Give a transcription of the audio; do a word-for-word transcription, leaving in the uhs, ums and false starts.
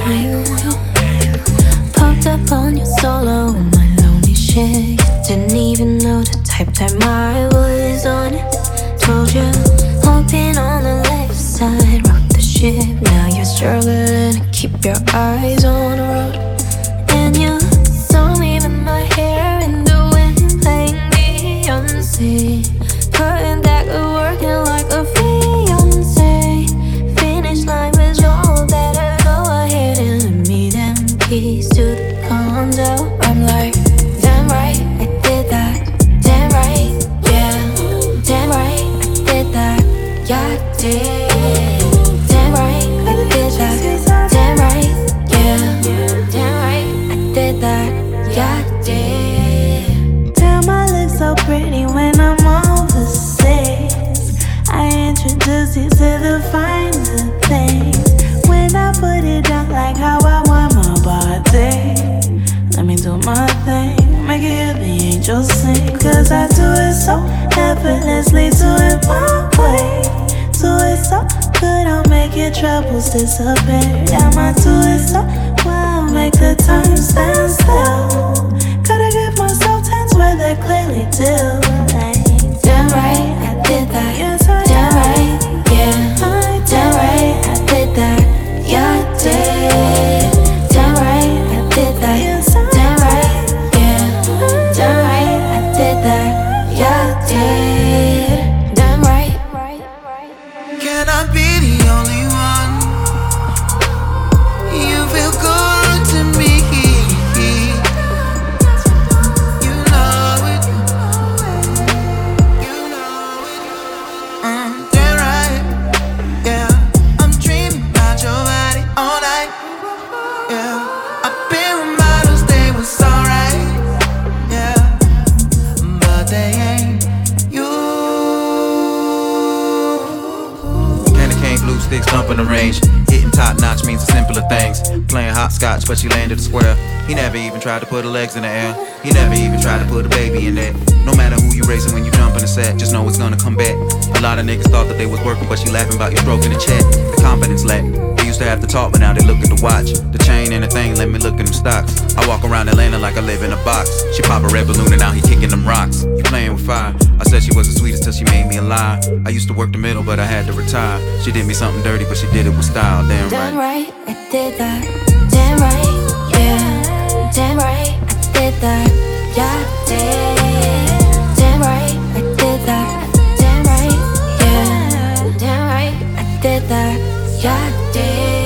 Popped up on your solo, my lonely shit. Didn't even know the type time I was on it. Told you, hoping on the left side, rock the ship. Now you're struggling to keep your eyes on the road. And you saw me with my hair in the wind, playing Beyonce, putting that good work in like a fiance. Finish line was all better. Go ahead and let me them keys to the condo. I'm like, damn right, I did that. Damn right, yeah. Damn right, I did that. Yeah, I did. Damn right, I did that. Damn right, yeah. Damn right, I did that. Yeah, I did. Damn, I look so pretty when I'm overseas. I introduce you to the finer things. When I put it down like how I want my body, let me do my thing, make it hear the angels sing. Cause I do it so effortlessly, do it my way. Do it so good, I'll make your troubles disappear. Damn, I do it so well, make the time stand still. Gotta give myself tens where they clearly do. Like, damn right, I did that. yes, I Damn right, yeah. I Damn right, I did that. Yeah, I did. Damn right, I did that. yes, I Damn right, yeah. Damn right, I did that. Yeah, I did. Damn right. Can I be the only one? You feel good to me. You know it. You know it. Mm, damn right. Yeah. I'm dreaming about your body all night. Yeah. I've been with models, they was alright. Yeah. But they ain't you. Candy cane, glue sticks, dumping the range. Hitting top notch means the simpler things. Playing hopscotch, but she landed a square. He never even tried to put her legs in the air. He never even tried to put a baby in there. No matter who you racing when you jump in the set, just know it's gonna come back. A lot of niggas thought that they was working, but she laughing about you stroking the check. The confidence lack. They used to have to talk, but now they look at the watch. The chain and the thing, let me look at them stocks. I walk around Atlanta like I live in a box. She pop a red balloon and now he kicking them rocks. You playing with fire. I said she was the sweetest till she made me a lie. I used to work the middle, but I had to retire. She did me something dirty, but she did it with style. Damn Damn right. right, I did that. Damn right, yeah. Damn right, I did that. Yeah, I did. Damn right, I did that. Damn right, yeah. Damn right, I did that. Yeah, I did.